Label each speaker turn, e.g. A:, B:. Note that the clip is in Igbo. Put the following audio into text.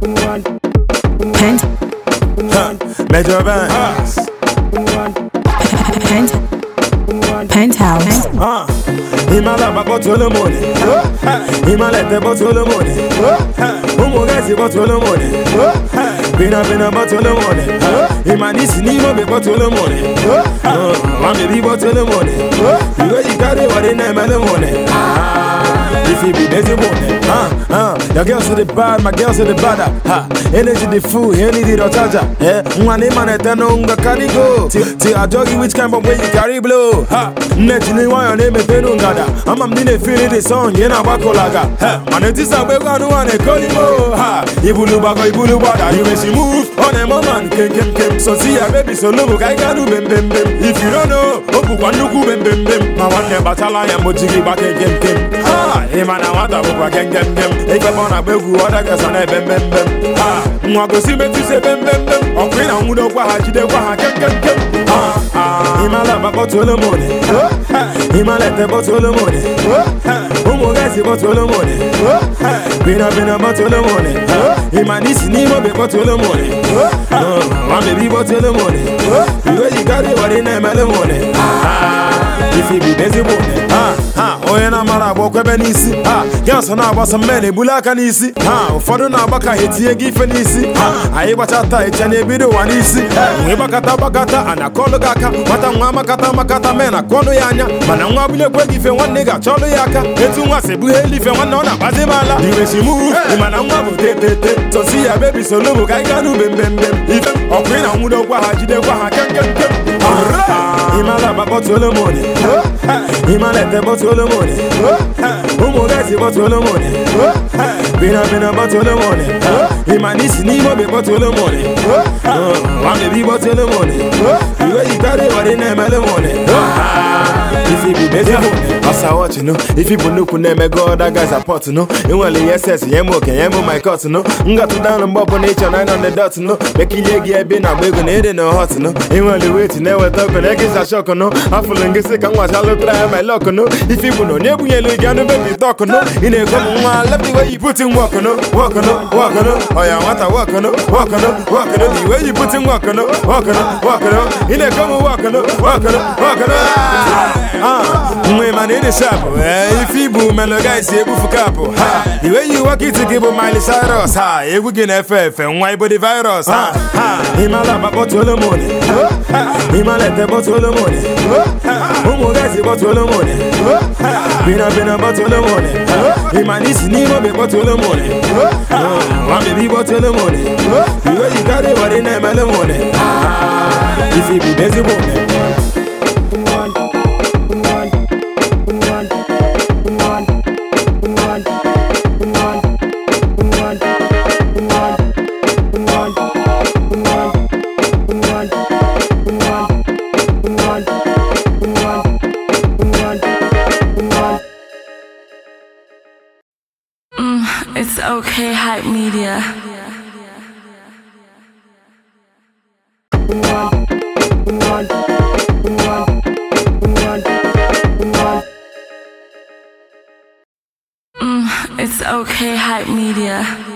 A: Major Vance.
B: Penthouse.
A: Himala bakotolo money. Himalete botolo money. Umugezi botolo money. Bina botolo money. Himanisi nimo be botolo money. Mami be botolo money. You way you got it, what in the money. If you be busy money. Your girls are the bad, my girls are the bad. Energy the fool, energy the charger. Money man at the nonga carry go. Till I doggy which kind of way you carry blow. Netini why your name is Benungada. I'm a minute feeling the song, Yena Bakolaga. Man, it is a way one and call him. Ibulu Baka, Ibulu Bada. You may see move on a moment. So see a baby so look, I can do bim. If you don't know, Opu Wanuku bim. My one never batala and Mojigi back again. Imana want a book again. If I want a big water, I can bim. Mwako si me tu se bim. Okwina mudo kwa hajide kwa hakem. Himala bakotolo money. Himalete botolo money. Umugezi botolo money. Bina botolo money. Himanisi nimo be botolo money. Mami be botolo money. You way you got it, what in the money. If you be busy money. Oyena mara bokwe benisi. Ganso na abasa mene bulaka nisi. Ufodo na baka hetiye gife nisi. Aiba chata echane bido wanisi. Mwiba kata anakolo gaka. Mata mwama kata mena kono yanya. Mana mwabile kwe gife wan nigga cholo yaka. Etu mwa sebu heli fe wan nona baze mala. Iwe shimu, imana mwabu te. So see ya baby so lubu kaikanu bim. Ife okwina mudo kwa hajide kwa hakem. Himala bakotolo money. Himalete botolo money. Umugezi botolo money. Bina botolo money. Himanisi nimo be botolo money. Mami be botolo money. You way you got it, what in the money. If you be busy money. Asa watch no. If you bunuku neme God, that guy's a pot no. You want the SS, yemo my cut no. Nga to down and bop on nature 9 on the dot no. Becky yegi I been a big on it in the hot no. You want the way to never talk and I guess I shock no. I feel like sick and watch I look try my luck no. If you know never yellow gonna baby talk no. In a come on, love the way you put in walk no. Oh yeah, what I walk no. The way you put in walk no. In a come walk no. Man in the shop, if you boom and the guys say for couple. The way you walk it to give Miley Cyrus, you will get FF and why body virus. Himala botolo money. Himalete botolo money. Umugezi botolo money. Bina botolo money. Himanisi nimo be botolo money. Mami be botolo money. You way you got it, what in the money. If you be busy money.
C: It's okay, hype media. It's okay, hype media.